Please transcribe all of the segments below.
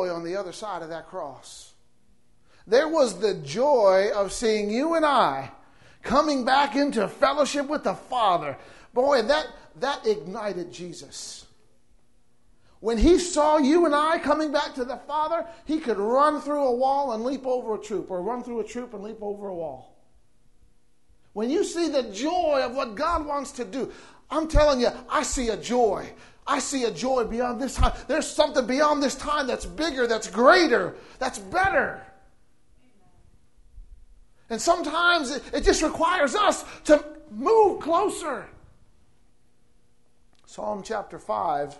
joy on the other side of that cross. There was the joy of seeing you and I coming back into fellowship with the Father. Boy, that ignited Jesus. When he saw you and I coming back to the Father, he could run through a wall and leap over a troop, or run through a troop and leap over a wall. When you see the joy of what God wants to do, I'm telling you, I see a joy. I see a joy beyond this time. There's something beyond this time that's bigger, that's greater, that's better. And sometimes it just requires us to move closer. Psalm chapter 5.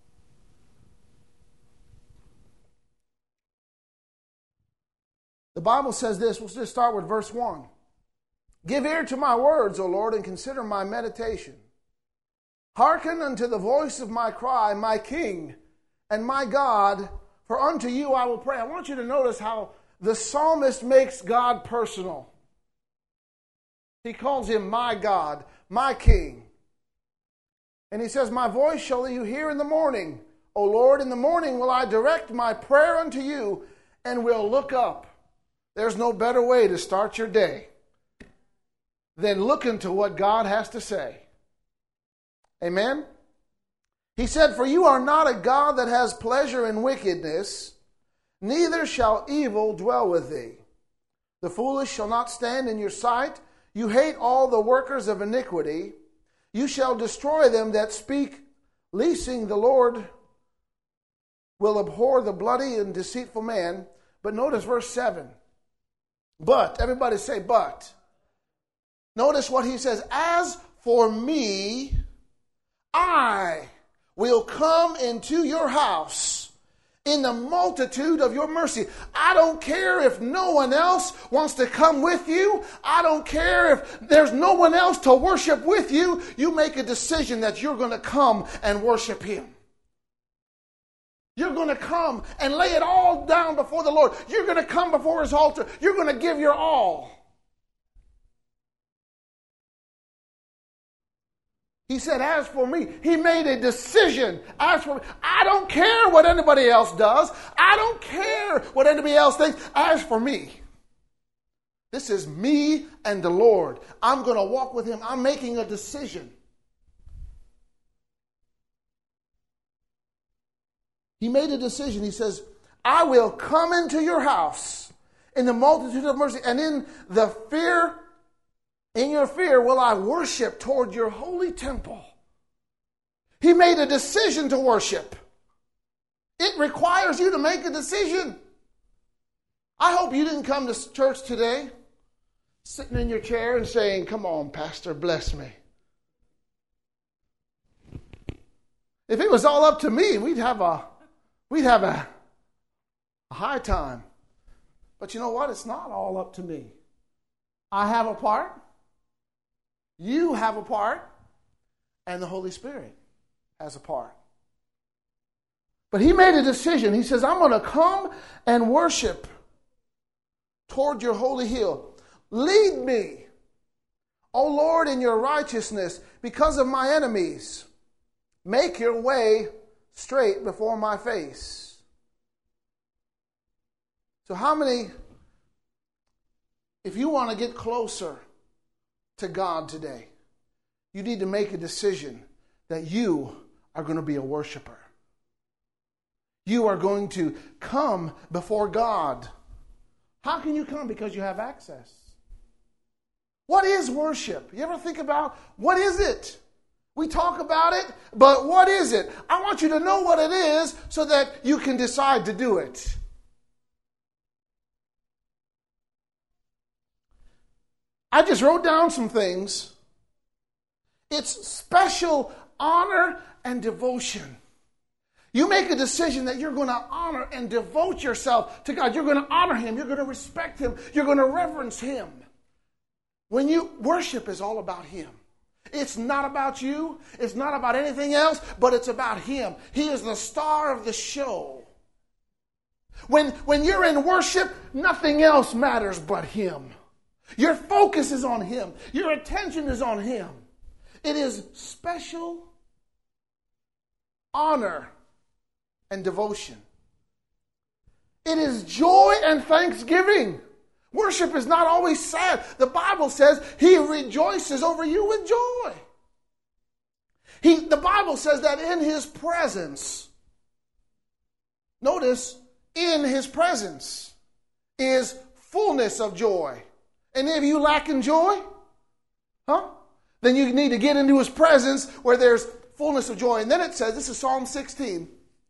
The Bible says this. We'll just start with verse 1. Give ear to my words, O Lord, and consider my meditation. Hearken unto the voice of my cry, my King and my God, for unto you I will pray. I want you to notice how the psalmist makes God personal. He calls him my God, my King. And he says, my voice shall you hear in the morning. O Lord, in the morning will I direct my prayer unto you and will look up. There's no better way to start your day than looking to what God has to say. Amen? He said, for you are not a God that has pleasure in wickedness, neither shall evil dwell with thee. The foolish shall not stand in your sight. You hate all the workers of iniquity. You shall destroy them that speak leasing. The Lord will abhor the bloody and deceitful man. But notice verse 7. But, everybody say but. Notice what he says. As for me, I will come into your house in the multitude of your mercy. I don't care if no one else wants to come with you. I don't care if there's no one else to worship with you. You make a decision that you're going to come and worship him. You're going to come and lay it all down before the Lord. You're going to come before his altar. You're going to give your all. He said, as for me, he made a decision. As for me, I don't care what anybody else does. I don't care what anybody else thinks. As for me, this is me and the Lord. I'm going to walk with him. I'm making a decision. He made a decision. He says, I will come into your house in the multitude of mercy, and in your fear will I worship toward your holy temple. He made a decision to worship. It requires you to make a decision. I hope you didn't come to church today sitting in your chair and saying, come on, Pastor, bless me. If it was all up to me, we'd have a high time. But you know what? It's not all up to me. I have a part. You have a part. And the Holy Spirit has a part. But he made a decision. He says, I'm going to come and worship toward your holy hill. Lead me, O Lord, in your righteousness because of my enemies. Make your way straight before my face. So how many, if you want to get closer to God today, you need to make a decision that you are going to be a worshiper. You are going to come before God. How can you come? Because you have access. What is worship? You ever think about what is it? We talk about it, but what is it? I want you to know what it is so that you can decide to do it. I just wrote down some things. It's special honor and devotion. You make a decision that you're going to honor and devote yourself to God. You're going to honor him. You're going to respect him. You're going to reverence him. When you worship is all about him. It's not about you. It's not about anything else, but it's about him. He is the star of the show. When you're in worship, nothing else matters but him. Your focus is on him. Your attention is on him. It is special honor and devotion. It is joy and thanksgiving. Worship is not always sad. The Bible says he rejoices over you with joy. The Bible says that in his presence, notice, in his presence is fullness of joy. Any of you lacking joy? Then you need to get into his presence where there's fullness of joy. And then it says, this is Psalm 16.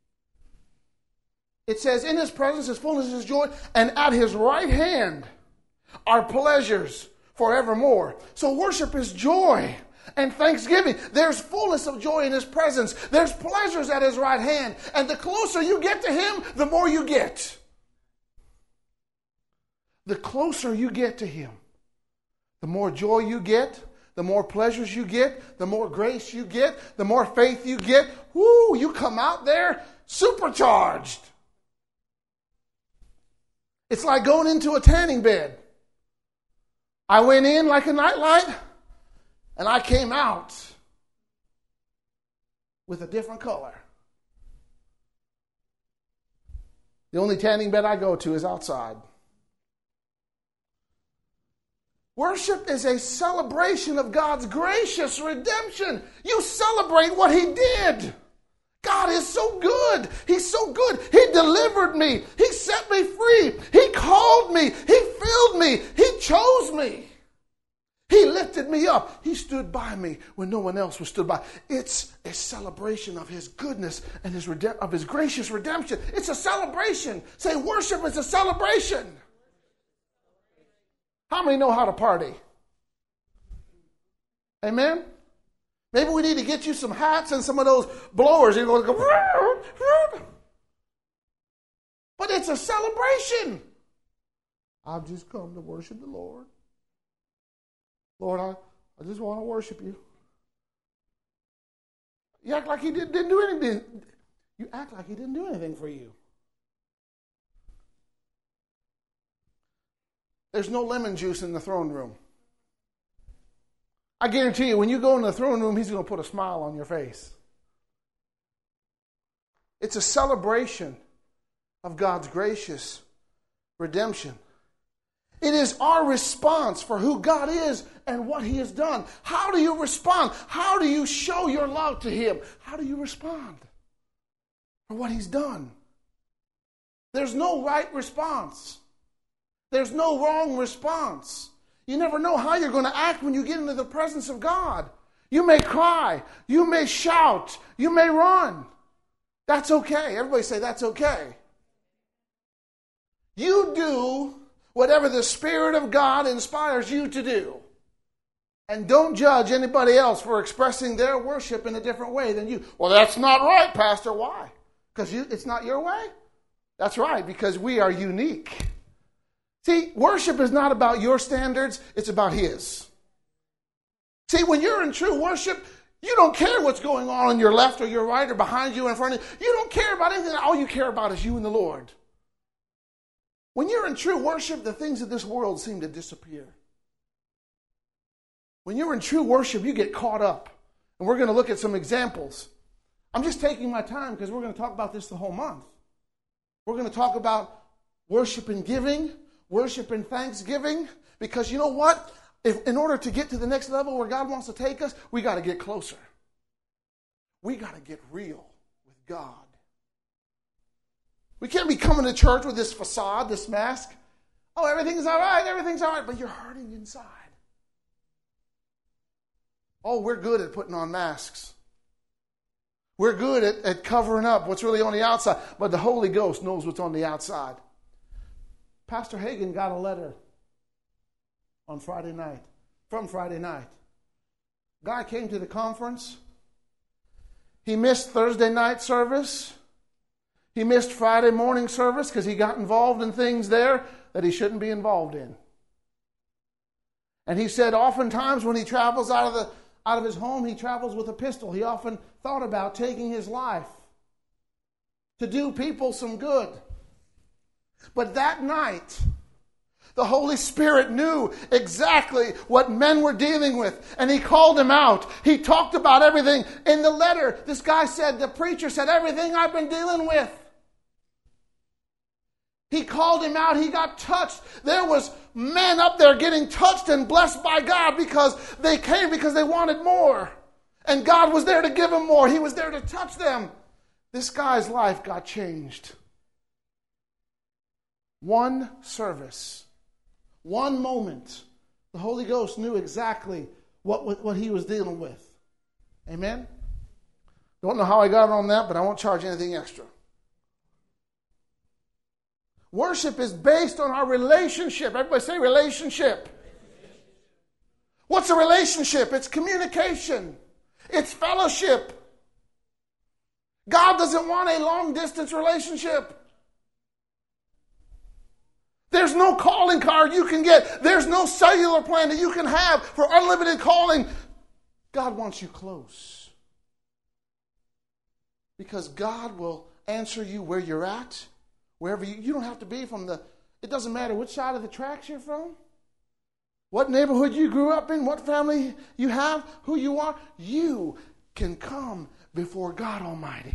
It says, in his presence is fullness of joy, and at his right hand are pleasures forevermore. So worship is joy and thanksgiving. There's fullness of joy in his presence. There's pleasures at his right hand. And the closer you get to him, the more you get. The closer you get to him, the more joy you get, the more pleasures you get, the more grace you get, the more faith you get. Woo, you come out there supercharged. It's like going into a tanning bed. I went in like a nightlight, and I came out with a different color. The only tanning bed I go to is outside. Worship is a celebration of God's gracious redemption. You celebrate what he did. God is so good. He's so good. He delivered me. He set me free. He called me. He filled me. He chose me. He lifted me up. He stood by me when no one else was stood by. It's a celebration of his goodness and of his gracious redemption. It's a celebration. Say, worship is a celebration. How many know how to party? Amen? Maybe we need to get you some hats and some of those blowers. You're going to go. But it's a celebration. I've just come to worship the Lord. Lord, I just want to worship you. You act like he didn't do anything. You act like he didn't do anything for you. There's no lemon juice in the throne room. I guarantee you, when you go in the throne room, he's going to put a smile on your face. It's a celebration of God's gracious redemption. It is our response for who God is and what he has done. How do you respond? How do you show your love to him? How do you respond for what he's done? There's no right response. There's no wrong response. You never know how you're going to act when you get into the presence of God. You may cry. You may shout. You may run. That's okay. Everybody say that's okay. You do whatever the Spirit of God inspires you to do. And don't judge anybody else for expressing their worship in a different way than you. Well, that's not right, Pastor. Why? Because it's not your way? That's right, because we are unique. See, worship is not about your standards, it's about his. See, when you're in true worship, you don't care what's going on your left or your right or behind you or in front of you. You don't care about anything. All you care about is you and the Lord. When you're in true worship, the things of this world seem to disappear. When you're in true worship, you get caught up. And we're going to look at some examples. I'm just taking my time because we're going to talk about this the whole month. We're going to talk about worship and giving, worship and thanksgiving, because you know what? In order to get to the next level where God wants to take us, we got to get closer. We got to get real with God. We can't be coming to church with this facade, this mask. Oh, everything's all right, but you're hurting inside. Oh, we're good at putting on masks. We're good at covering up what's really on the outside, but the Holy Ghost knows what's on the outside. Pastor Hagin got a letter on Friday night, from Friday night. Guy came to the conference. He missed Thursday night service. He missed Friday morning service because he got involved in things there that he shouldn't be involved in. And he said oftentimes when he travels out of his home, he travels with a pistol. He often thought about taking his life to do people some good. But that night, the Holy Spirit knew exactly what men were dealing with, and he called him out. He talked about everything. In the letter, this guy said, the preacher said, everything I've been dealing with. He called him out. He got touched. There was men up there getting touched and blessed by God because they came because they wanted more. And God was there to give them more. He was there to touch them. This guy's life got changed. One service, one moment, the Holy Ghost knew exactly what he was dealing with. Amen? Don't know how I got on that, but I won't charge anything extra. Worship is based on our relationship. Everybody say relationship. What's a relationship? It's communication. It's fellowship. God doesn't want a long-distance relationship. There's no calling card you can get. There's no cellular plan that you can have for unlimited calling. God wants you close. Because God will answer you where you're at. Wherever you don't have to be from it doesn't matter which side of the tracks you're from, what neighborhood you grew up in, what family you have, who you are. You can come before God Almighty.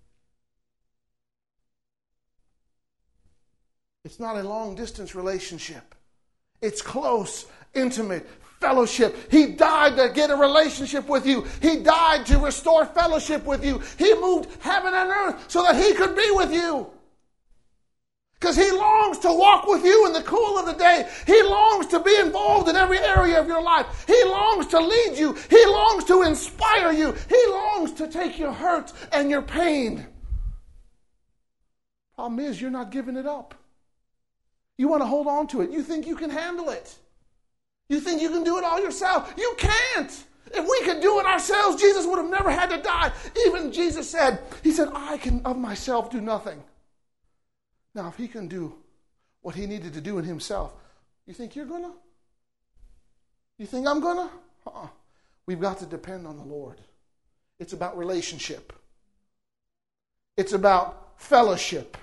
It's not a long-distance relationship. It's close, intimate fellowship. He died to get a relationship with you. He died to restore fellowship with you. He moved heaven and earth so that he could be with you. Because he longs to walk with you in the cool of the day. He longs to be involved in every area of your life. He longs to lead you. He longs to inspire you. He longs to take your hurt and your pain. Problem is, you're not giving it up. You want to hold on to it. You think you can handle it. You think you can do it all yourself. You can't. If we could do it ourselves, Jesus would have never had to die. Even Jesus said, he said, I can of myself do nothing. Now, if he can do what he needed to do in himself, you think you're going to? You think I'm going to? We've got to depend on the Lord. It's about relationship. It's about fellowship.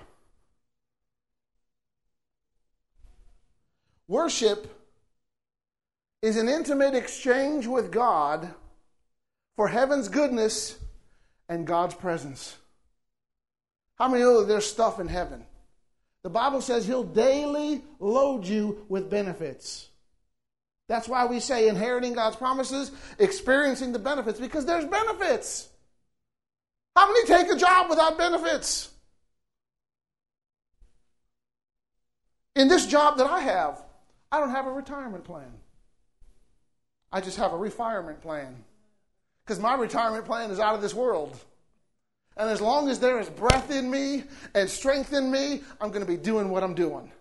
Worship is an intimate exchange with God for heaven's goodness and God's presence. How many know that there's stuff in heaven? The Bible says he'll daily load you with benefits. That's why we say inheriting God's promises, experiencing the benefits, because there's benefits. How many take a job without benefits? In this job that I have, I don't have a retirement plan. I just have a refirement plan. Because my retirement plan is out of this world. And as long as there is breath in me and strength in me, I'm going to be doing what I'm doing.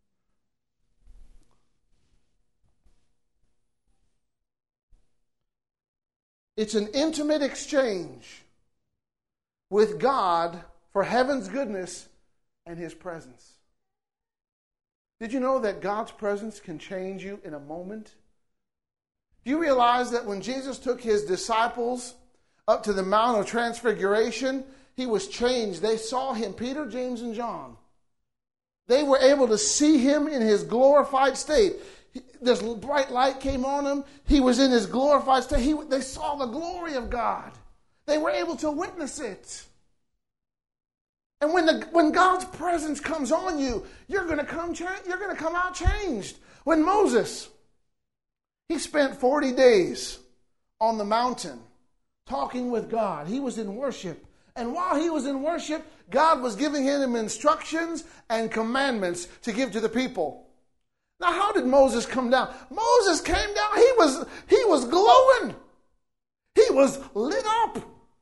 It's an intimate exchange with God for heaven's goodness and his presence. Did you know that God's presence can change you in a moment? Do you realize that when Jesus took his disciples up to the Mount of Transfiguration, he was changed. They saw him, Peter, James, and John. They were able to see him in his glorified state. This bright light came on him. He was in his glorified state. They saw the glory of God. They were able to witness it. And when God's presence comes on you, you're going to come out changed. When Moses, he spent 40 days on the mountain talking with God. He was in worship. And while he was in worship, God was giving him instructions and commandments to give to the people. Now, how did Moses come down? Moses came down. He was glowing. He was lit up.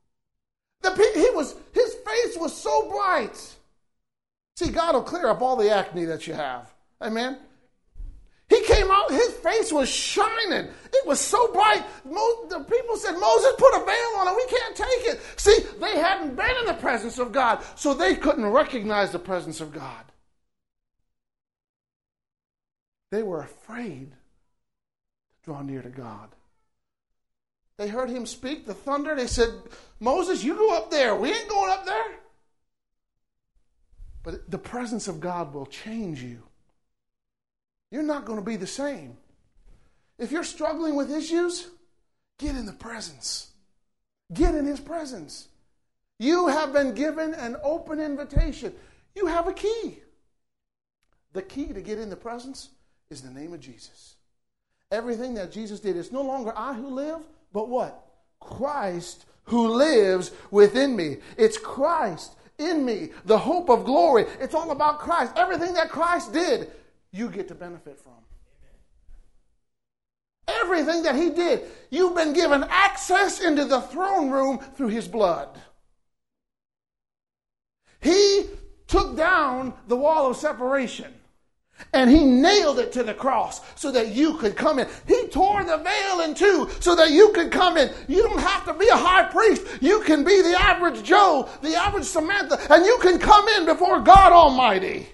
His face was so bright. See, God will clear up all the acne that you have. Amen. He came out, his face was shining. It was so bright. The people said, Moses, put a veil on it. We can't take it. See, they hadn't been in the presence of God, so they couldn't recognize the presence of God. They were afraid to draw near to God. They heard him speak, the thunder. They said, Moses, you go up there. We ain't going up there. But the presence of God will change you. You're not going to be the same. If you're struggling with issues, get in the presence. Get in his presence. You have been given an open invitation. You have a key. The key to get in the presence is the name of Jesus. Everything that Jesus did, it's no longer I who live, but what? Christ who lives within me. It's Christ in me, the hope of glory. It's all about Christ. Everything that Christ did, you get to benefit from. Everything that he did, you've been given access into the throne room through his blood. He took down the wall of separation and he nailed it to the cross so that you could come in. He tore the veil in two so that you could come in. You don't have to be a high priest. You can be the average Joe, the average Samantha, and you can come in before God Almighty.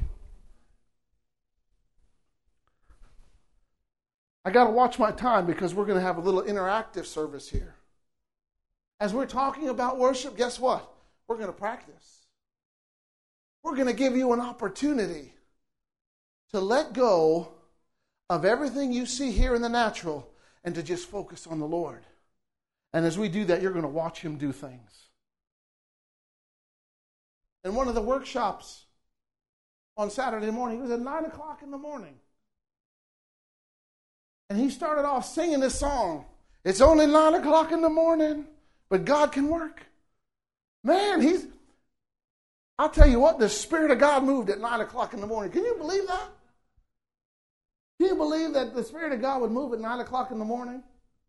I got to watch my time because we're going to have a little interactive service here. As we're talking about worship, guess what? We're going to practice. We're going to give you an opportunity to let go of everything you see here in the natural and to just focus on the Lord. And as we do that, you're going to watch him do things. In one of the workshops on Saturday morning, it was at 9 o'clock in the morning. And he started off singing this song. It's only 9 o'clock in the morning, but God can work. Man, I'll tell you what, the Spirit of God moved at 9 o'clock in the morning. Can you believe that? Can you believe that the Spirit of God would move at 9 o'clock in the morning?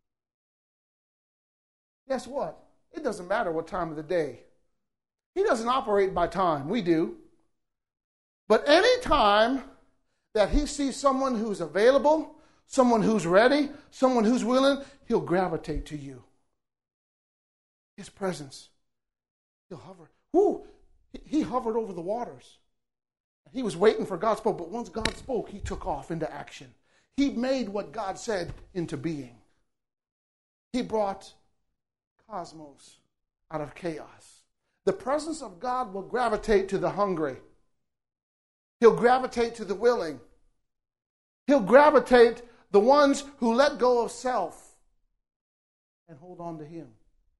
Guess what? It doesn't matter what time of the day. He doesn't operate by time. We do. But any time that he sees someone who's available, someone who's ready, someone who's willing, he'll gravitate to you. His presence. He'll hover. Whoo! He hovered over the waters. He was waiting for God to speak, but once God spoke, he took off into action. He made what God said into being. He brought cosmos out of chaos. The presence of God will gravitate to the hungry. He'll gravitate to the willing. He'll gravitate the ones who let go of self and hold on to him.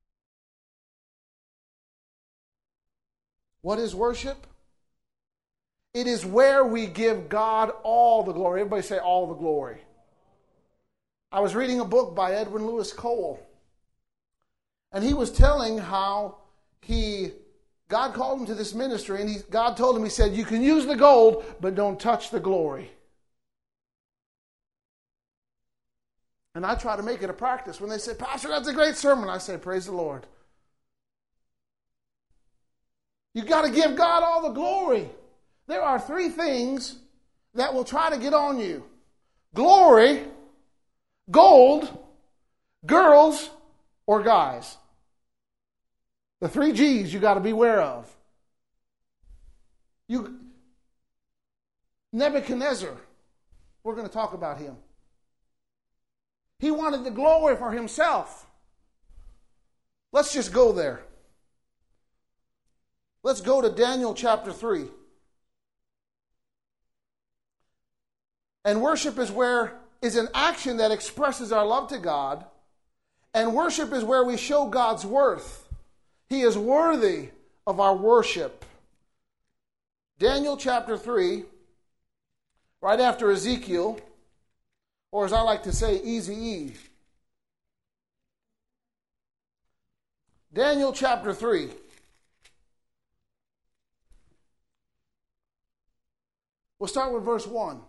What is worship? It is where we give God all the glory. Everybody say all the glory. I was reading a book by Edwin Lewis Cole. And he was telling how God called him to this ministry. And God told him, he said, you can use the gold, but don't touch the glory. And I try to make it a practice. When they say, Pastor, that's a great sermon, I say, praise the Lord. You've got to give God all the glory. There are three things that will try to get on you. Glory, gold, girls, or guys. The three G's you got to be aware of. Nebuchadnezzar, we're going to talk about him. He wanted the glory for himself. Let's just go there. Let's go to Daniel chapter 3. And worship is an action that expresses our love to God. And worship is where we show God's worth. He is worthy of our worship. Daniel chapter 3, right after Ezekiel, or as I like to say, Easy-E. Daniel chapter 3. We'll start with verse 1.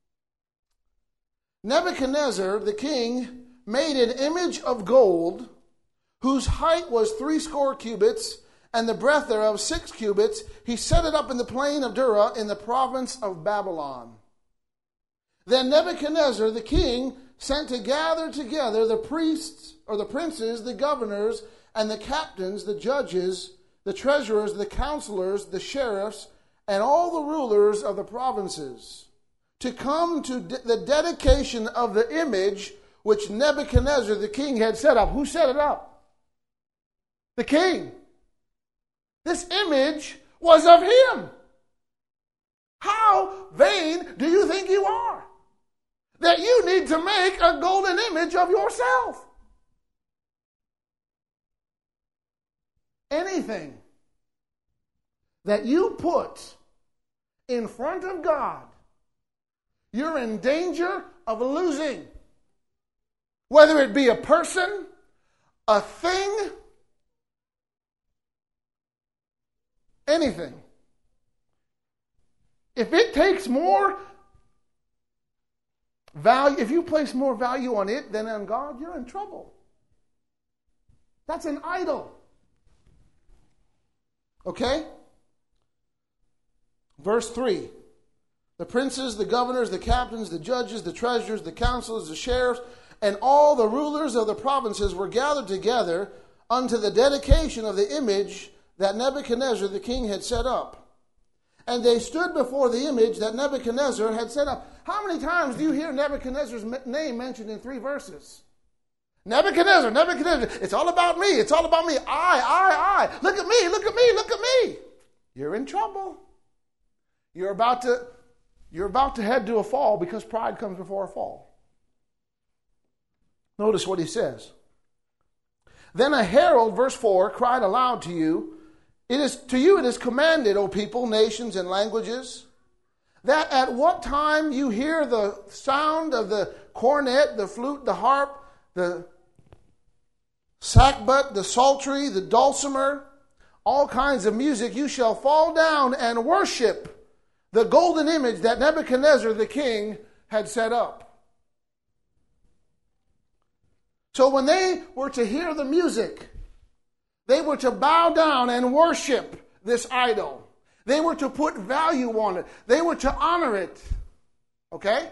Nebuchadnezzar, the king, made an image of gold, whose height was 80 cubits, and the breadth thereof 6 cubits. He set it up in the plain of Dura, in the province of Babylon. Then Nebuchadnezzar, the king, sent to gather together the priests, or the princes, the governors, and the captains, the judges, the treasurers, the counselors, the sheriffs, and all the rulers of the provinces, to come to the dedication of the image which Nebuchadnezzar the king had set up. Who set it up? The king. This image was of him. How vain do you think you are? That you need to make a golden image of yourself. Anything that you put in front of God you're in danger of losing. Whether it be a person, a thing, anything. If it takes more value, if you place more value on it than on God, you're in trouble. That's an idol. Okay? Verse 3. The princes, the governors, the captains, the judges, the treasurers, the counselors, the sheriffs, and all the rulers of the provinces were gathered together unto the dedication of the image that Nebuchadnezzar the king had set up. And they stood before the image that Nebuchadnezzar had set up. How many times do you hear Nebuchadnezzar's name mentioned in 3 verses? Nebuchadnezzar, Nebuchadnezzar. It's all about me. It's all about me. I. Look at me, look at me, look at me. You're in trouble. You're about to head to a fall because pride comes before a fall. Notice what he says. Then a herald, verse 4, cried aloud to you, it is commanded, O people, nations, and languages, that at what time you hear the sound of the cornet, the flute, the harp, the sackbut, the psaltery, the dulcimer, all kinds of music, you shall fall down and worship the golden image that Nebuchadnezzar the king had set up. So when they were to hear the music, they were to bow down and worship this idol. They were to put value on it. They were to honor it. Okay?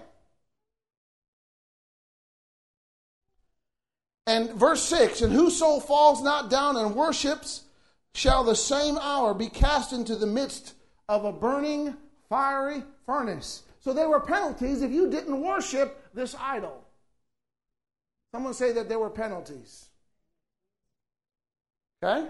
And verse 6, and whoso falls not down and worships shall the same hour be cast into the midst of a burning fiery furnace. So there were penalties if you didn't worship this idol. Someone say that there were penalties. Okay?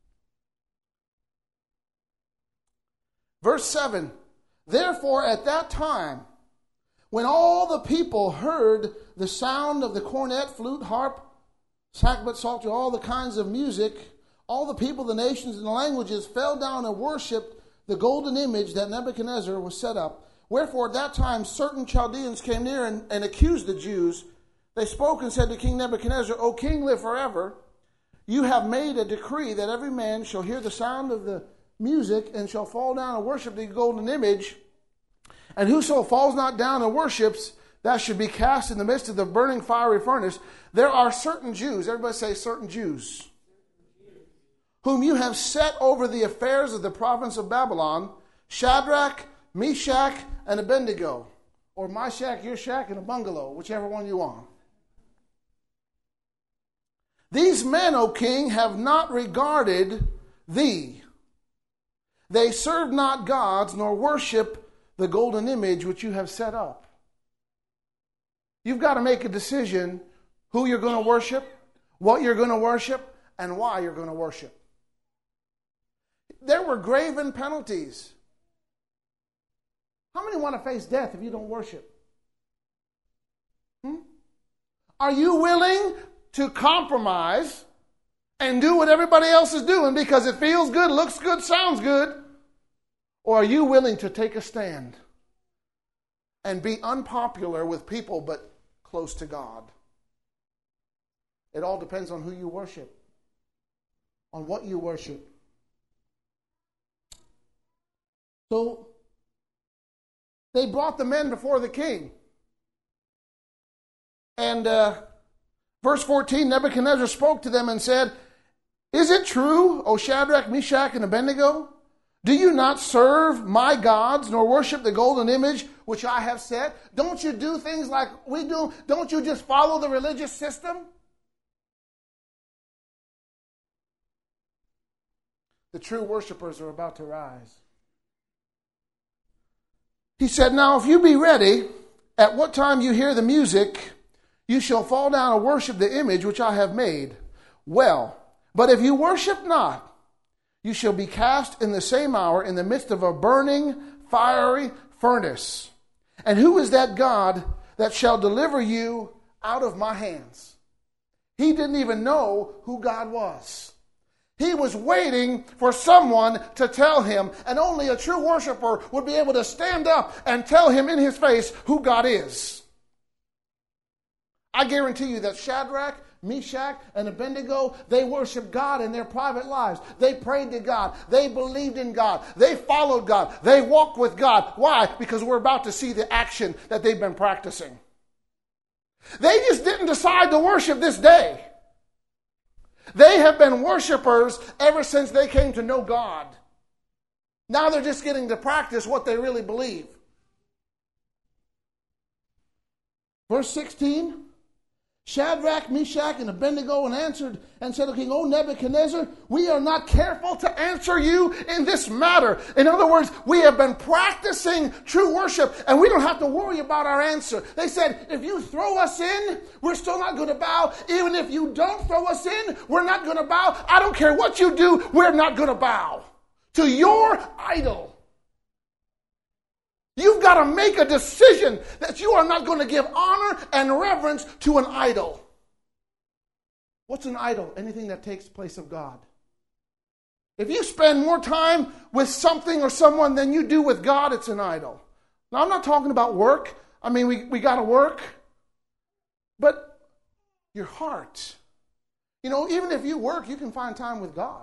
Verse 7. Therefore at that time, when all the people heard the sound of the cornet, flute, harp, sackbut, psaltery, all the kinds of music, all the people, the nations, and the languages fell down and worshipped the golden image that Nebuchadnezzar was set up. Wherefore at that time certain Chaldeans came near and accused the Jews. They spoke and said to King Nebuchadnezzar, O king, live forever. You have made a decree that every man shall hear the sound of the music and shall fall down and worship the golden image. And whoso falls not down and worships, that should be cast in the midst of the burning fiery furnace. There are certain Jews, everybody say certain Jews, whom you have set over the affairs of the province of Babylon, Shadrach, Meshach, and Abednego. Or my shack, your shack, and a bungalow, whichever one you want. These men, O king, have not regarded thee. They serve not gods, nor worship the golden image which you have set up. You've got to make a decision who you're going to worship, what you're going to worship, and why you're going to worship. There were graven penalties. How many want to face death if you don't worship? Are you willing to compromise and do what everybody else is doing because it feels good, looks good, sounds good? Or are you willing to take a stand and be unpopular with people but close to God? It all depends on who you worship, on what you worship. So they brought the men before the king. And verse 14, Nebuchadnezzar spoke to them and said, Is it true, O Shadrach, Meshach, and Abednego? Do you not serve my gods, nor worship the golden image which I have set? Don't you do things like we do? Don't you just follow the religious system? The true worshipers are about to rise. He said, Now if you be ready, at what time you hear the music, you shall fall down and worship the image which I have made. Well, but if you worship not, you shall be cast in the same hour in the midst of a burning, fiery furnace. And who is that God that shall deliver you out of my hands? He didn't even know who God was. He was waiting for someone to tell him, and only a true worshiper would be able to stand up and tell him in his face who God is. I guarantee you that Shadrach, Meshach, and Abednego, they worshiped God in their private lives. They prayed to God. They believed in God. They followed God. They walked with God. Why? Because we're about to see the action that they've been practicing. They just didn't decide to worship this day. They have been worshipers ever since they came to know God. Now they're just getting to practice what they really believe. Verse 16, Shadrach, Meshach, and Abednego answered and said to King, O Nebuchadnezzar, we are not careful to answer you in this matter. In other words, we have been practicing true worship, and we don't have to worry about our answer. They said, if you throw us in, we're still not going to bow. Even if you don't throw us in, we're not going to bow. I don't care what you do, we're not going to bow to your idol. You've got to make a decision that you are not going to give honor and reverence to an idol. What's an idol? Anything that takes place of God. If you spend more time with something or someone than you do with God, it's an idol. Now, I'm not talking about work. I mean, we got to work. But your heart. You know, even if you work, you can find time with God.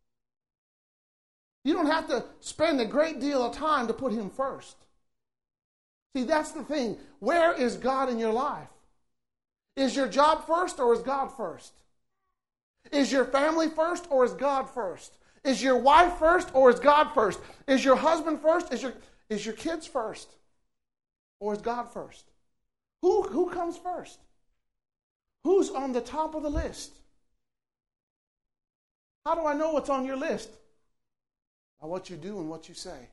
You don't have to spend a great deal of time to put Him first. See, that's the thing. Where is God in your life? Is your job first or is God first? Is your family first or is God first? Is your wife first or is God first? Is your husband first? Is your kids first? Or is God first? Who comes first? Who's on the top of the list? How do I know what's on your list? By what you do and what you say.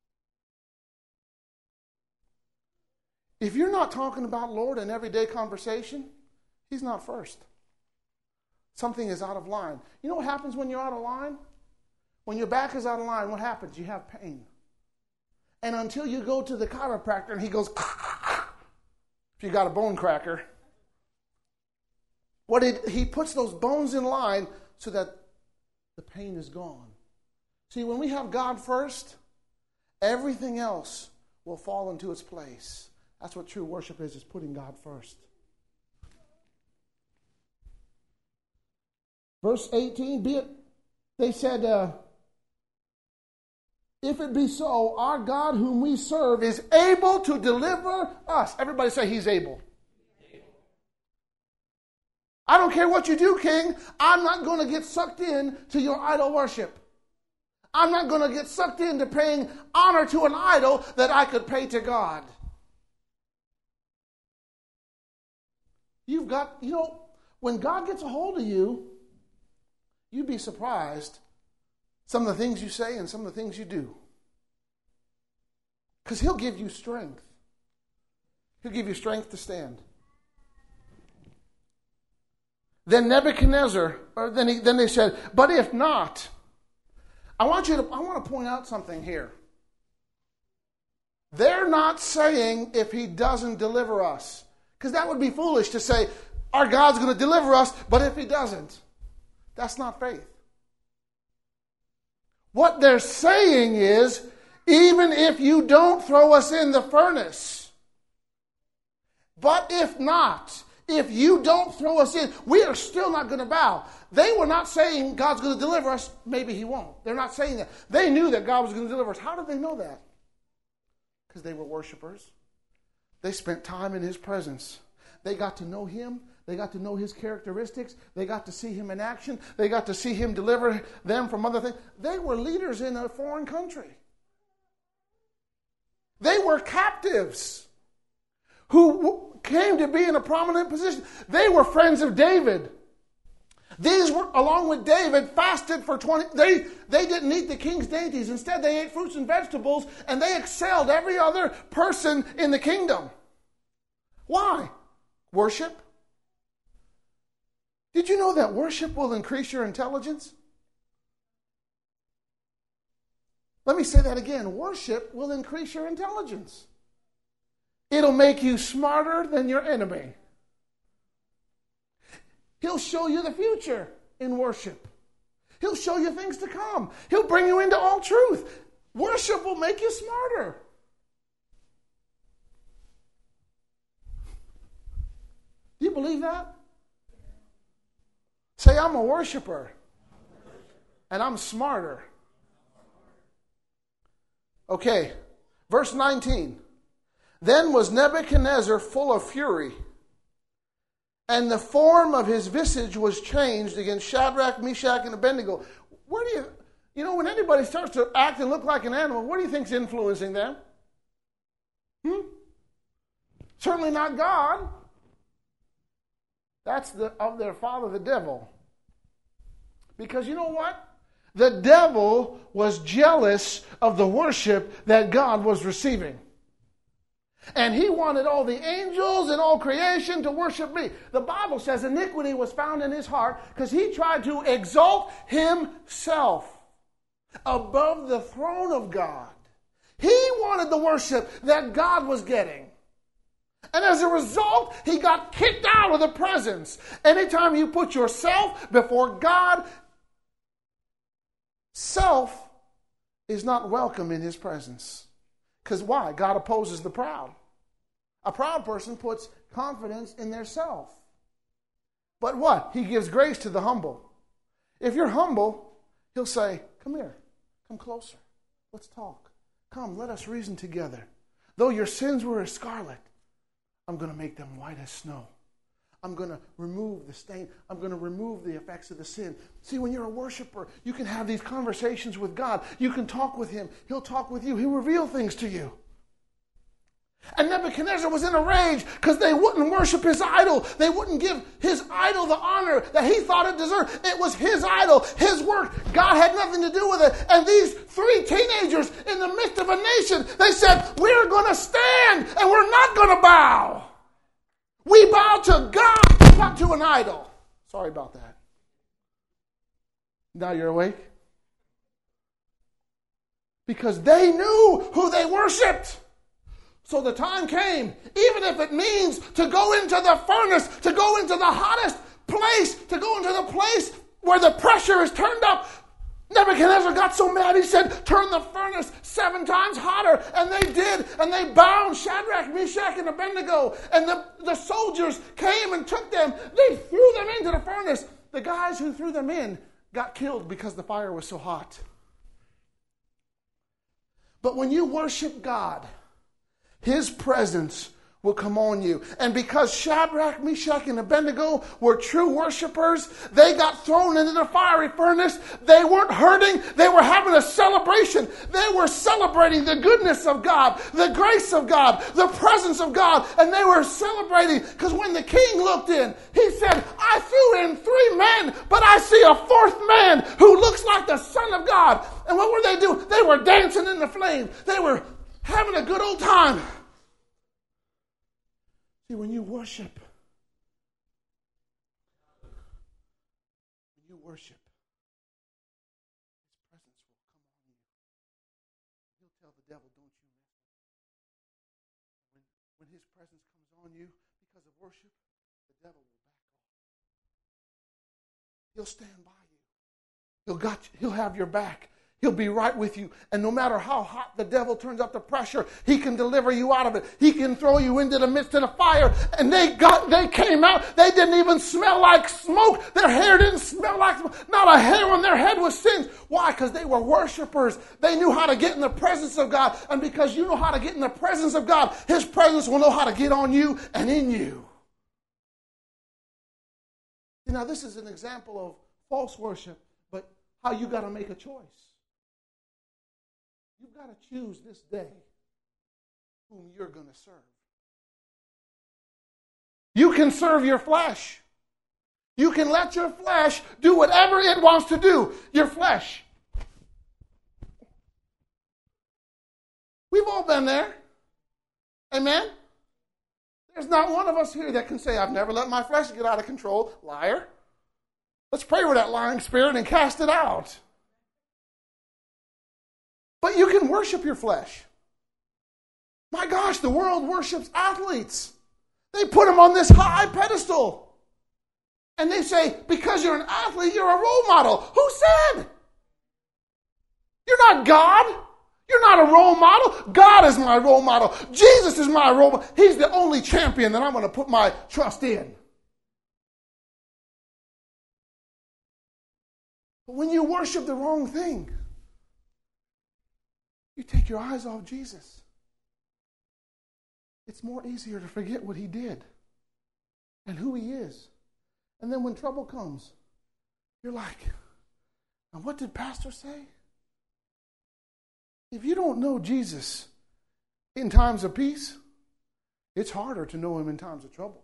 If you're not talking about Lord in everyday conversation, He's not first. Something is out of line. You know what happens when you're out of line? When your back is out of line, what happens? You have pain. And until you go to the chiropractor and he goes, if you got a bone cracker, he puts those bones in line so that the pain is gone. See, when we have God first, everything else will fall into its place. That's what true worship is putting God first. Verse 18, they said, if it be so, our God whom we serve is able to deliver us. Everybody say He's able. I don't care what you do, King. I'm not going to get sucked in to your idol worship. I'm not going to get sucked into paying honor to an idol that I could pay to God. You've got, when God gets a hold of you, you'd be surprised some of the things you say and some of the things you do. Because He'll give you strength. He'll give you strength to stand. Then Nebuchadnezzar, then they said, but if not, I want to point out something here. They're not saying if He doesn't deliver us. Because that would be foolish to say, our God's going to deliver us, but if He doesn't, that's not faith. What they're saying is, even if you don't throw us in the furnace, but if not, if you don't throw us in, we are still not going to bow. They were not saying God's going to deliver us, maybe He won't. They're not saying that. They knew that God was going to deliver us. How did they know that? Because they were worshipers. They spent time in His presence. They got to know Him. They got to know His characteristics. They got to see Him in action. They got to see Him deliver them from other things. They were leaders in a foreign country. They were captives who came to be in a prominent position. They were friends of David. These were, along with David, fasted for 20... They didn't eat the king's dainties. Instead, they ate fruits and vegetables, and they excelled every other person in the kingdom. Why? Worship. Did you know that worship will increase your intelligence? Let me say that again. Worship will increase your intelligence. It'll make you smarter than your enemy. He'll show you the future in worship. He'll show you things to come. He'll bring you into all truth. Worship will make you smarter. Do you believe that? Say, I'm a worshiper. And I'm smarter. Okay, verse 19. Then was Nebuchadnezzar full of fury, and the form of his visage was changed against Shadrach, Meshach, and Abednego. Where do you know, when anybody starts to act and look like an animal, what do you think's influencing them? Certainly not God. That's of their father, the devil. Because you know what? The devil was jealous of the worship that God was receiving. And he wanted all the angels and all creation to worship me. The Bible says iniquity was found in his heart because he tried to exalt himself above the throne of God. He wanted the worship that God was getting. And as a result, he got kicked out of the presence. Anytime you put yourself before God, self is not welcome in his presence. Because why? God opposes the proud. A proud person puts confidence in their self. But what? He gives grace to the humble. If you're humble, he'll say, come here, come closer. Let's talk. Come, let us reason together. Though your sins were as scarlet, I'm going to make them white as snow. I'm going to remove the stain. I'm going to remove the effects of the sin. See, when you're a worshiper, you can have these conversations with God. You can talk with him. He'll talk with you. He'll reveal things to you. And Nebuchadnezzar was in a rage because they wouldn't worship his idol. They wouldn't give his idol the honor that he thought it deserved. It was his idol, his work. God had nothing to do with it. And these three teenagers in the midst of a nation, they said, we're going to stand and we're not going to bow. We bow to God, not to an idol. Sorry about that. Now you're awake? Because they knew who they worshiped. So the time came, even if it means to go into the furnace, to go into the hottest place, to go into the place where the pressure is turned up. Nebuchadnezzar got so mad, he said, turn the furnace 7 times hotter. And they did. And they bound Shadrach, Meshach, and Abednego. And the soldiers came and took them. They threw them into the furnace. The guys who threw them in got killed because the fire was so hot. But when you worship God, his presence will come on you. And because Shadrach, Meshach, and Abednego were true worshipers, they got thrown into the fiery furnace. They weren't hurting. They were having a celebration. They were celebrating the goodness of God, the grace of God, the presence of God. And they were celebrating because when the king looked in, he said, I threw in 3 men, but I see a 4th man who looks like the Son of God. And what were they doing? They were dancing in the flames. They were having a good old time. See, when you worship, his presence will come on you. He'll tell the devil, don't you mess with me. When his presence comes on you because of worship, the devil will back off. He'll stand by you. He'll have your back. He'll be right with you. And no matter how hot the devil turns up the pressure, he can deliver you out of it. He can throw you into the midst of the fire. And they came out. They didn't even smell like smoke. Their hair didn't smell like smoke. Not a hair on their head was singed. Why? Because they were worshipers. They knew how to get in the presence of God. And because you know how to get in the presence of God, his presence will know how to get on you and in you. Now, this is an example of false worship, but how you got to make a choice. You've got to choose this day whom you're going to serve. You can serve your flesh. You can let your flesh do whatever it wants to do. Your flesh. We've all been there. Amen? There's not one of us here that can say, I've never let my flesh get out of control. Liar. Let's pray for that lying spirit and cast it out. But you can worship your flesh. My gosh, the world worships athletes. They put them on this high pedestal. And they say, because you're an athlete, you're a role model. Who said? You're not God. You're not a role model. God is my role model. Jesus is my role model. He's the only champion that I'm going to put my trust in. But when you worship the wrong thing, you take your eyes off Jesus. It's more easier to forget what he did and who he is. And then when trouble comes, you're like, and what did Pastor say? If you don't know Jesus in times of peace, it's harder to know him in times of trouble.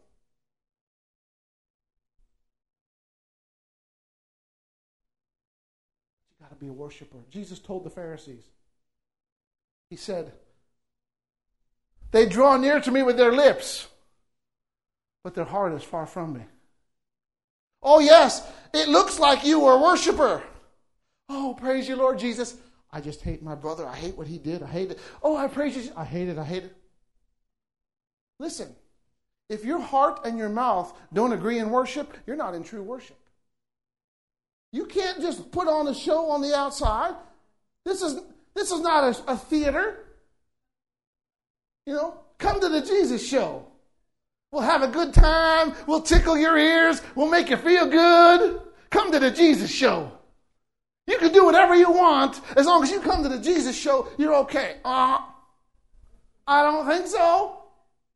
You got to be a worshiper. Jesus told the Pharisees, he said, they draw near to me with their lips, but their heart is far from me. Oh yes, it looks like you are a worshiper. Oh, praise you, Lord Jesus. I just hate my brother. I hate what he did. I hate it. Oh, I praise you. I hate it. I hate it. Listen, if your heart and your mouth don't agree in worship, you're not in true worship. You can't just put on a show on the outside. This is not a theater. You know, come to the Jesus show. We'll have a good time. We'll tickle your ears. We'll make you feel good. Come to the Jesus show. You can do whatever you want. As long as you come to the Jesus show, you're okay. I don't think so.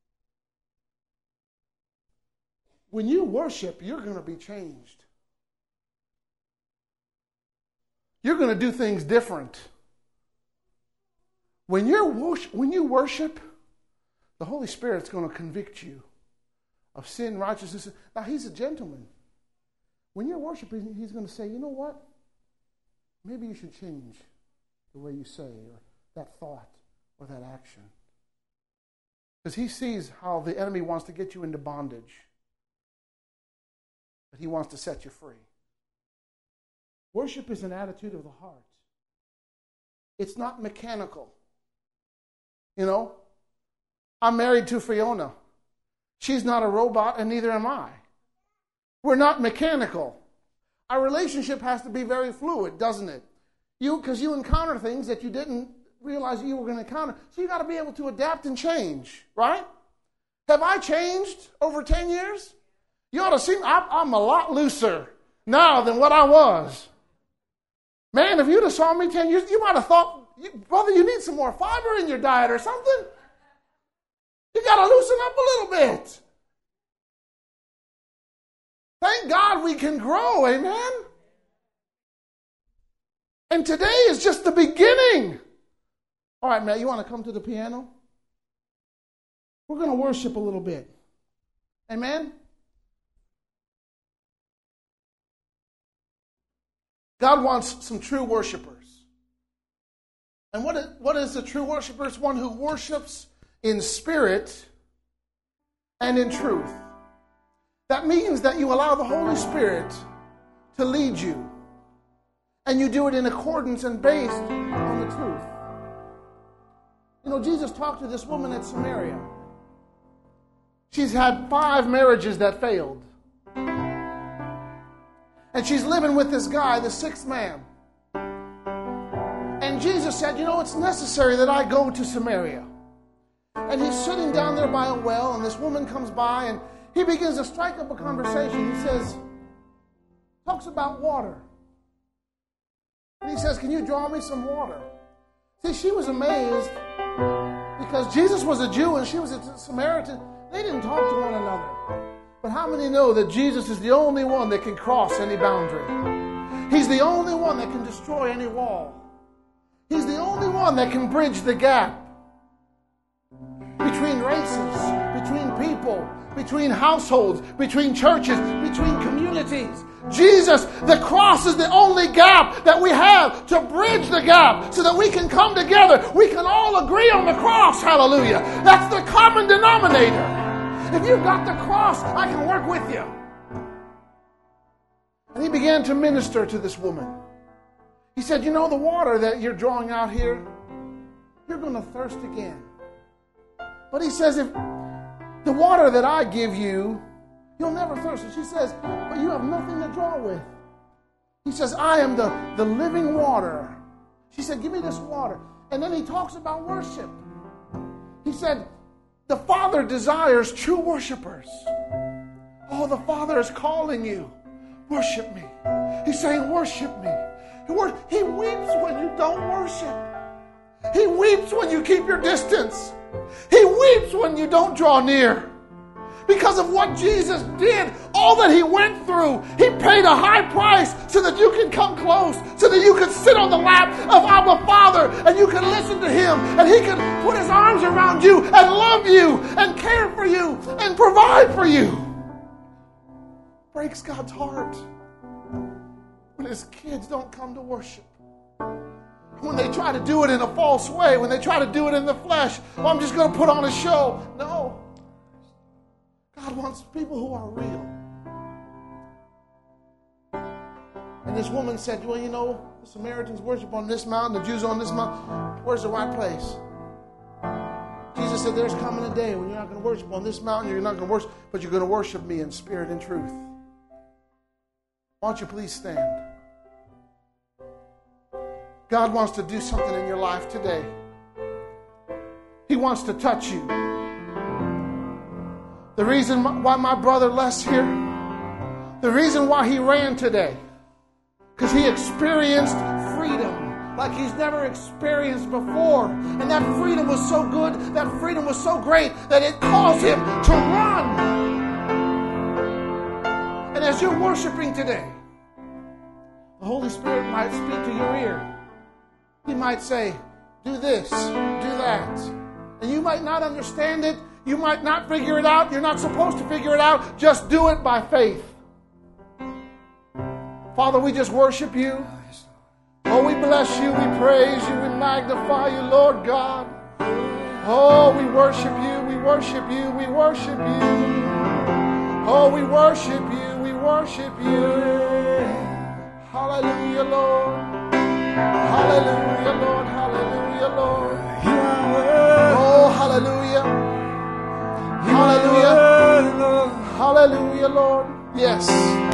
When you worship, you're going to be changed. You're going to do things different. When you worship, the Holy Spirit's going to convict you of sin, righteousness. Now, he's a gentleman. When you're worshiping, he's going to say, you know what? Maybe you should change the way you say, or that thought, or that action. Because he sees how the enemy wants to get you into bondage. But he wants to set you free. Worship is an attitude of the heart. It's not mechanical. You know, I'm married to Fiona. She's not a robot, and neither am I. We're not mechanical. Our relationship has to be very fluid, doesn't it? Because you encounter things that you didn't realize you were going to encounter. So you got to be able to adapt and change, right? Have I changed over 10 years? You ought to see, I'm a lot looser now than what I was. Man, if you'd have saw me 10 years, you might have thought, brother, you need some more fiber in your diet or something. You got to loosen up a little bit. Thank God we can grow, amen? And today is just the beginning. All right, Matt, you want to come to the piano? We're going to worship a little bit. Amen? God wants some true worshipers. And what is a true worshiper? It's one who worships in spirit and in truth. That means that you allow the Holy Spirit to lead you. And you do it in accordance and based on the truth. You know, Jesus talked to this woman at Samaria. She's had 5 marriages that failed. And she's living with this guy, the 6th man. And Jesus said, you know, it's necessary that I go to Samaria. And he's sitting down there by a well, and this woman comes by, and he begins to strike up a conversation. He says, talks about water. And he says, can you draw me some water? See, she was amazed because Jesus was a Jew and she was a Samaritan. They didn't talk to one another. But how many know that Jesus is the only one that can cross any boundary? He's the only one that can destroy any wall. He's the only one that can bridge the gap between races, between people, between households, between churches, between communities. Jesus, the cross is the only gap that we have to bridge the gap so that we can come together. We can all agree on the cross. Hallelujah. That's the common denominator. If you've got the cross, I can work with you. And he began to minister to this woman. He said, you know, the water that you're drawing out here, you're going to thirst again. But he says, if the water that I give you You'll never thirst. And she says, but you have nothing to draw with. He says, I am the living water. She said, give me this water. And then he talks about worship. He said, the Father desires true worshipers. Oh, the Father is calling you. Worship me. He's saying, worship me. He weeps when you don't worship. He weeps when you keep your distance. He weeps when you don't draw near. Because of what Jesus did, all that He went through, He paid a high price so that you can come close, so that you can sit on the lap of Abba Father and you can listen to Him and He can put His arms around you and love you and care for you and provide for you. Breaks God's heart when His kids don't come to worship. When they try to do it in a false way, when they try to do it in the flesh, well, I'm just going to put on a show. No. God wants people who are real. And this woman said, well, you know, the Samaritans worship on this mountain, the Jews on this mountain. Where's the right place? Jesus said, there's coming a day when you're not going to worship on this mountain, you're not going to worship, but you're going to worship me in spirit and truth. Why don't you please stand? God wants to do something in your life today. He wants to touch you. The reason why my brother Les here, the reason why he ran today, because he experienced freedom like he's never experienced before. And that freedom was so good, that freedom was so great, that it caused him to run. And as you're worshiping today, the Holy Spirit might speak to your ear. He might say, do this, do that. And you might not understand it. You might not figure it out. You're not supposed to figure it out. Just do it by faith. Father, we just worship you. Oh, we bless you. We praise you. We magnify you, Lord God. Oh, we worship you. We worship you. We worship you. Oh, we worship you. We worship you. Hallelujah, Lord. Hallelujah, Lord. Hallelujah, Lord. Oh, hallelujah. Hallelujah. Hallelujah, Lord. Yes.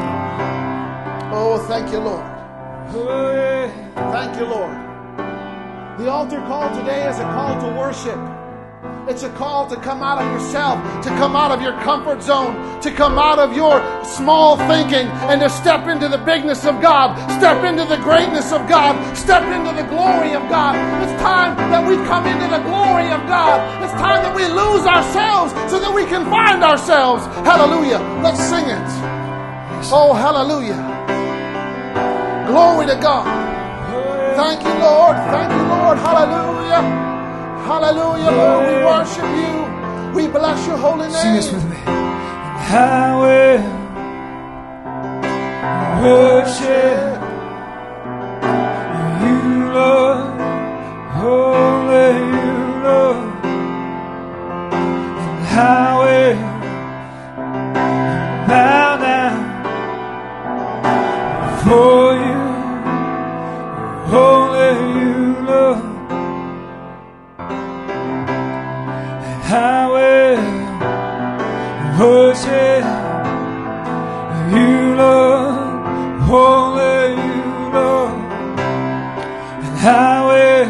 Oh, thank you, Lord. Thank you, Lord. The altar call today is a call to worship. It's a call to come out of yourself, to come out of your comfort zone, to come out of your small thinking and to step into the bigness of God, step into the greatness of God, step into the glory of God. It's time that we come into the glory of God. It's time that we lose ourselves so that we can find ourselves. Hallelujah. Let's sing it. Oh, hallelujah. Glory to God. Thank you, Lord. Thank you, Lord. Hallelujah. Hallelujah, Lord, we worship you. We bless your holy name. Sing this with me. I will worship you, Lord. Only you, Lord. And I will bow down before you. Only you, Lord. I will worship you, Lord, only you, Lord, and I will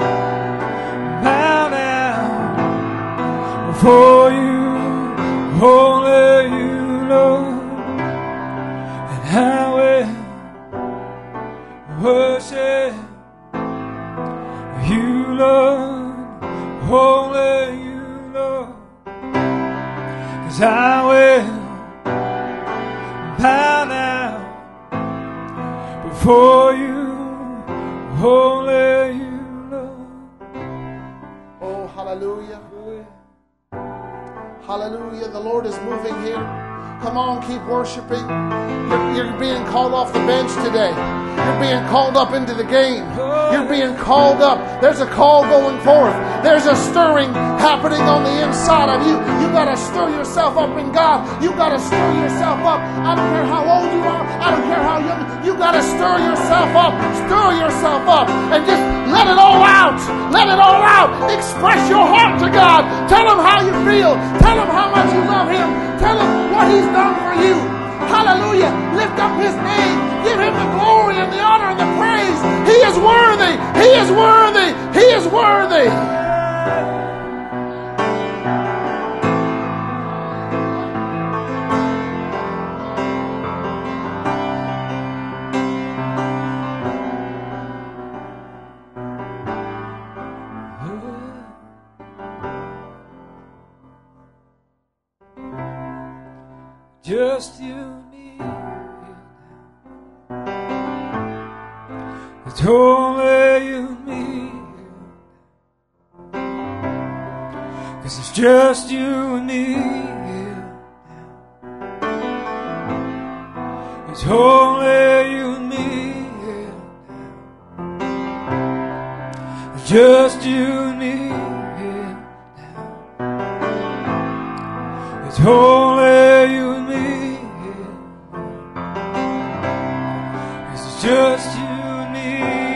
bow down before you, only you, Lord, and I will worship you, Lord, only you. Cause I will bow down before you, only you, Lord. Oh, hallelujah. Hallelujah. The Lord is moving here. Come on, keep worshiping. You're being called off the bench today. You're being called up into the game. You're being called up. There's a call going forth. There's a stirring happening on the inside of you. You got to stir yourself up in God. You got to stir yourself up. I don't care how old you are. I don't care how young. You got to stir yourself up. Stir yourself up and just let it all out. Let it all out. Express your heart to God. Tell Him how you feel. Tell Him how much you love Him. Tell Him what He's done for you. Hallelujah. Lift up His name. Give Him the glory and the honor and the praise. He is worthy. He is worthy. He is worthy. Just you and me. It's only you and me. 'Cause it's just you and me. It's only you and me. It's just you and me. It's only you and me. It's just you and me.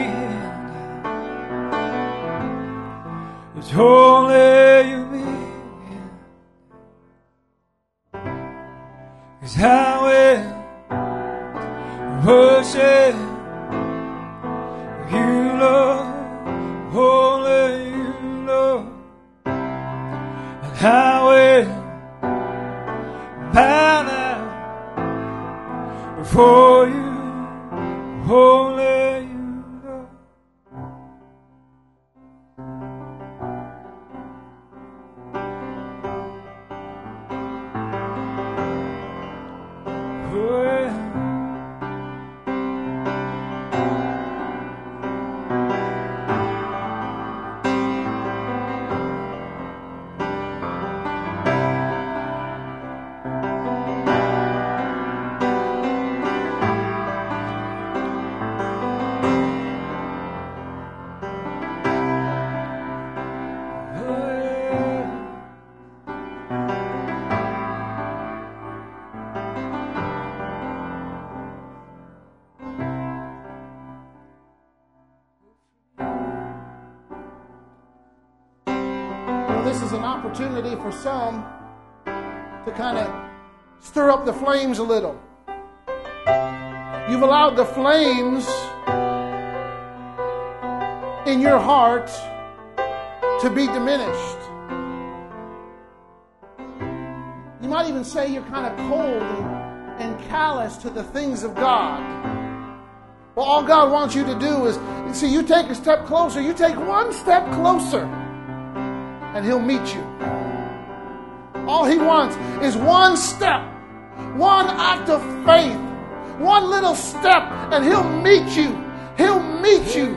It's only you and me. 'Cause how will worship you, Lord, only you, Lord, and how will bow down before you, only you, Lord. Oh, yeah. This is an opportunity for some to kind of stir up the flames a little. You've allowed the flames in your heart to be diminished. You might even say you're kind of cold and callous to the things of God. Well, all God wants you to do is, see, you take a step closer. You take one step closer, and He'll meet you. All He wants is one step, one act of faith, one little step, and He'll meet you. He'll meet you.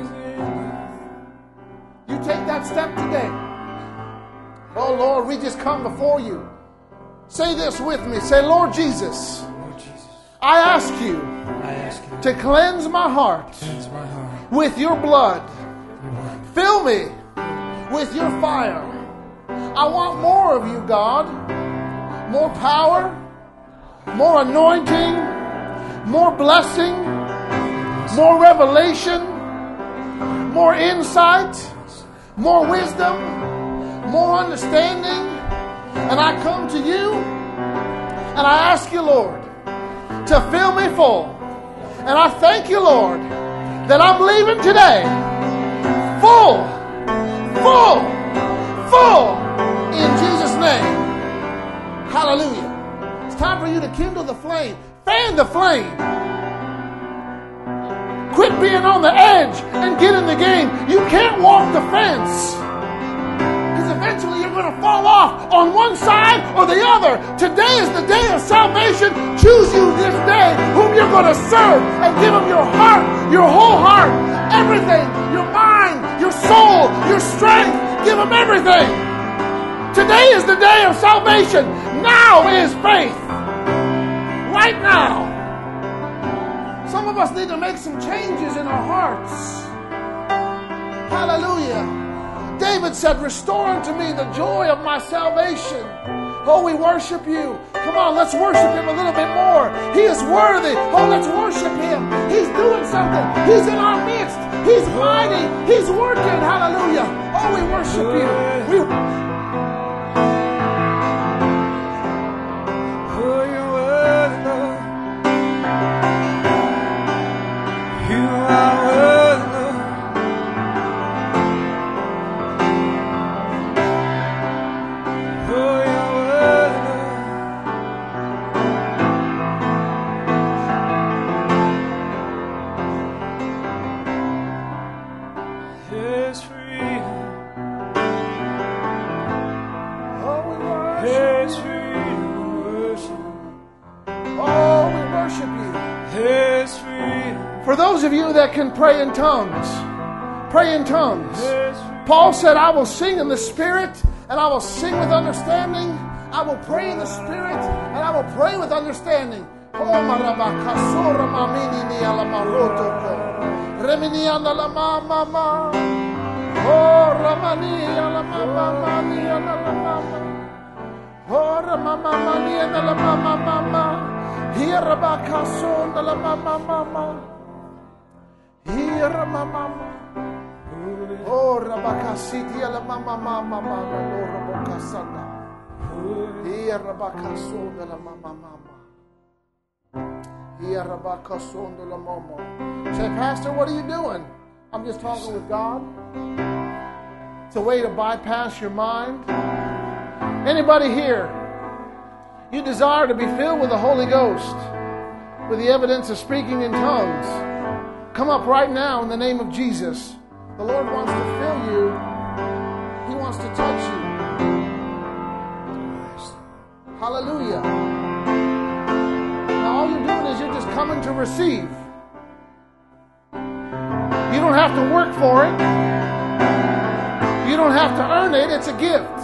You take that step today. Oh, Lord, we just come before you. Say this with me. Say, Lord Jesus, I ask you to cleanse my heart with your blood. Fill me with your fire. I want more of you, God. More power, more anointing, more blessing, more revelation, more insight, more wisdom, more understanding. And I come to you and I ask you, Lord, to fill me full. And I thank you, Lord, that I'm leaving today full, full, full in Jesus' name. Hallelujah. It's time for you to kindle the flame. Fan the flame. Quit being on the edge and get in the game. You can't walk the fence. Because eventually you're going to fall off on one side or the other. Today is the day of salvation. Choose you this day whom you're going to serve and give Him your heart, your whole heart, everything, your mind, your soul, your strength. Give Him everything. Today is the day of salvation. Now is faith. Right now. Some of us need to make some changes in our hearts. Hallelujah. David said, restore unto me the joy of my salvation. Oh, we worship you. Come on, let's worship Him a little bit more. He is worthy. Oh, let's worship Him. He's doing something. He's in our midst. He's mighty. He's working. Hallelujah. Oh, we worship you. There's freedom worship. Oh, we worship you. There's freedom. For those of you that can pray in tongues, pray in tongues. There's freedom. Paul said, I will sing in the Spirit and I will sing with understanding. I will pray in the Spirit and I will pray with understanding. Oh, marabakasora mamini ni alamarotoko. Remini analamama. Oh, ramani alamama ni analamama. Oh, ramama ni analamama. Here rabakason alamama. Here ramama. Oh, rabakasiti alamama mama. No rabakasana. Here rabakason alamama. Say, Pastor, what are you doing? I'm just talking with God. It's a way to bypass your mind. Anybody here, you desire to be filled with the Holy Ghost, with the evidence of speaking in tongues, come up right now in the name of Jesus. The Lord wants to fill you. He wants to touch you. Hallelujah. All you're doing is you're just coming to receive. You don't have to work for it. You don't have to earn it. It's a gift.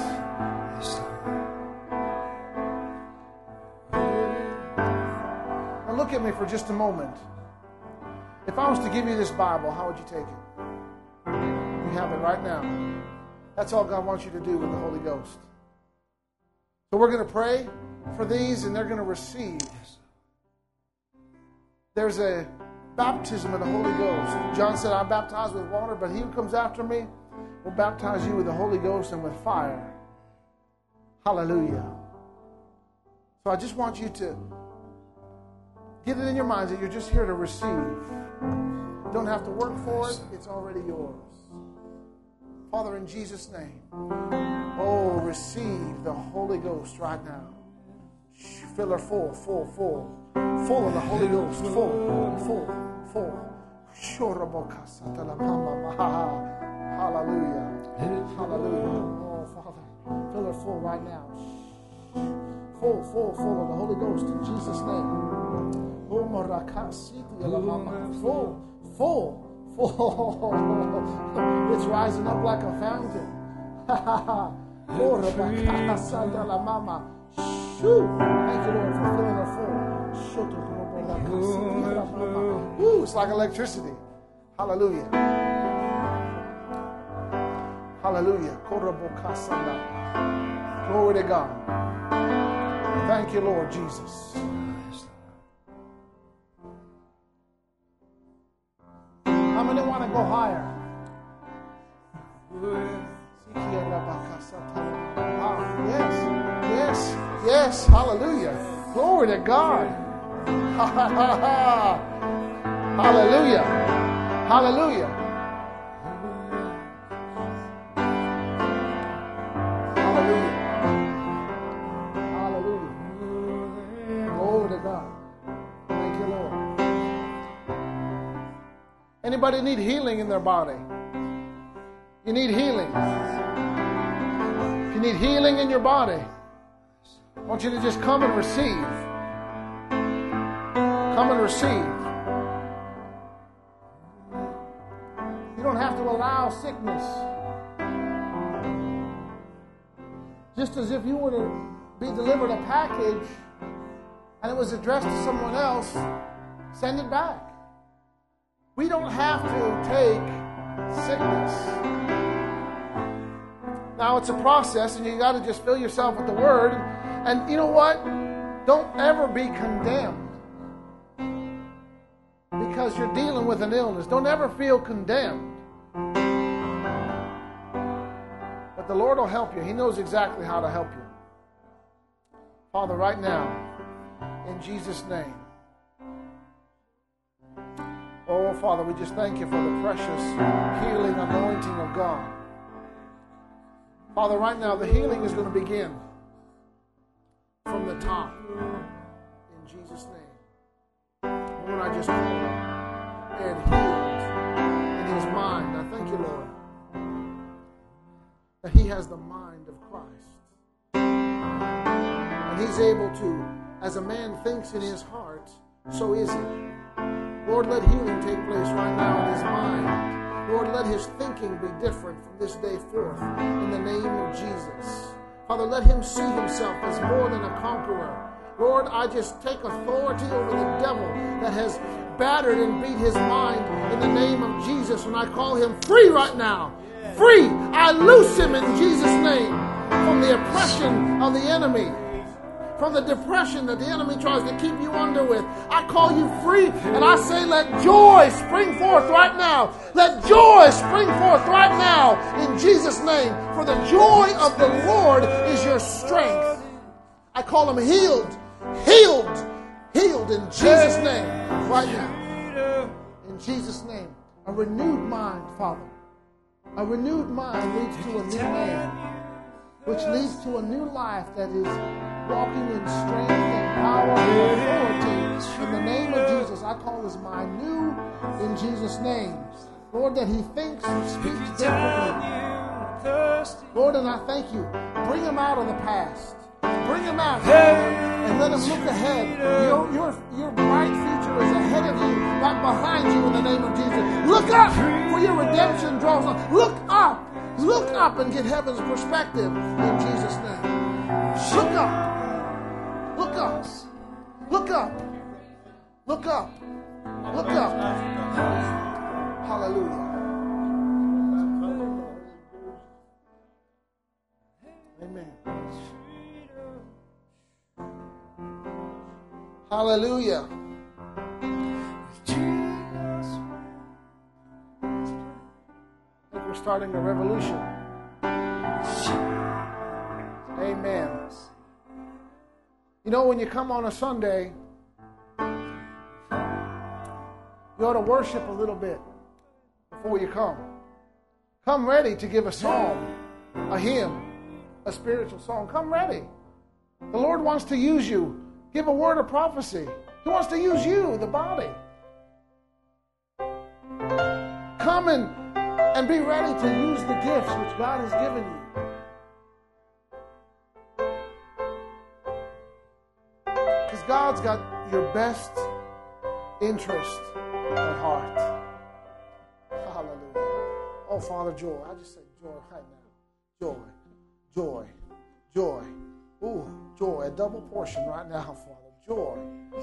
Now look at me for just a moment. If I was to give you this Bible, how would you take it? You have it right now. That's all God wants you to do with the Holy Ghost. So we're going to pray for these and they're going to receive. There's a baptism of the Holy Ghost. John said, I baptize with water, but he who comes after me will baptize you with the Holy Ghost and with fire. Hallelujah. So I just want you to get it in your minds that you're just here to receive. You don't have to work for it. It's already yours. Father, in Jesus' name, oh, receive the Holy Ghost right now. Fill her full. Full of the Holy Ghost. Full. Hallelujah. Hallelujah. Oh, Father, fill her full right now. Full of the Holy Ghost in Jesus' name. Full. It's rising up like a fountain. Thank you, Lord, for filling her full. Ooh, it's like electricity. Hallelujah. Hallelujah. Glory to God. Thank you, Lord Jesus. How many want to go higher? Yes. Hallelujah. Glory to God. Hallelujah. Hallelujah. Hallelujah. Glory to God. Thank you, Lord. Anybody need healing in their body? You need healing. If you need healing in your body, I want you to just come and receive. Come and receive. You don't have to allow sickness. Just as if you were to be delivered a package and it was addressed to someone else, send it back. We don't have to take sickness. Now it's a process and you got to just fill yourself with the Word. And you know what? Don't ever be condemned because you're dealing with an illness. Don't ever feel condemned. But the Lord will help you. He knows exactly how to help you. Father, right now, in Jesus' name. Oh, Father, we just thank you for the precious healing anointing of God. Father, right now, the healing is going to begin from the top. In Jesus' name. Lord, I just call and healed in his mind. I thank you, Lord, that he has the mind of Christ. And He's able to, as a man thinks in his heart, so is he. Lord, let healing take place right now in his mind. Lord, let his thinking be different from this day forth in the name of Jesus. Father, let him see himself as more than a conqueror. Lord, I just take authority over the devil that has battered and beat his mind in the name of Jesus, and I call him free right now. Free! I loose him in Jesus' name from the oppression of the enemy, from the depression that the enemy tries to keep you under with. I call you free, and I say let joy spring forth right now. Let joy spring forth right now in Jesus' name. For the joy of the Lord is your strength. I call him healed, healed, healed in Jesus' name right now. In Jesus' name. A renewed mind, Father. A renewed mind leads to a new man, which leads to a new life that is walking in strength and power and authority. In the name of Jesus, I call this mind new in Jesus' name. Lord, that he thinks and speaks differently. Lord, and I thank you. Bring him out of the past. Bring him out, and let him look ahead. Your bright future is ahead of you, not behind you in the name of Jesus. Look up, for your redemption draws on. Look up and get heaven's perspective in Jesus' name. Look up, look up, look up, look up, look up. Hallelujah. Amen. Hallelujah. I think we're starting a revolution. Amen. You know, when you come on a Sunday, you ought to worship a little bit before you come. Come ready to give a song, a hymn, a spiritual song. Come ready. The Lord wants to use you. Give a word of prophecy. He wants to use you, the body. Come and be ready to use the gifts which God has given you. Because God's got your best interest at heart. Hallelujah. Oh, Father, joy. I just say joy right now. Joy, joy, joy. Ooh, joy, a double portion right now, Father. Joy.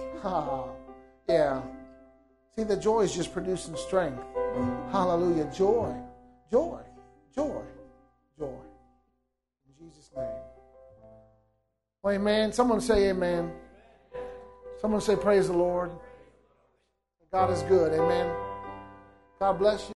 Yeah. See, the joy is just producing strength. Hallelujah. Joy, joy, joy, joy. In Jesus' name. Well, amen. Someone say amen. Someone say praise the Lord. God is good. Amen. God bless you.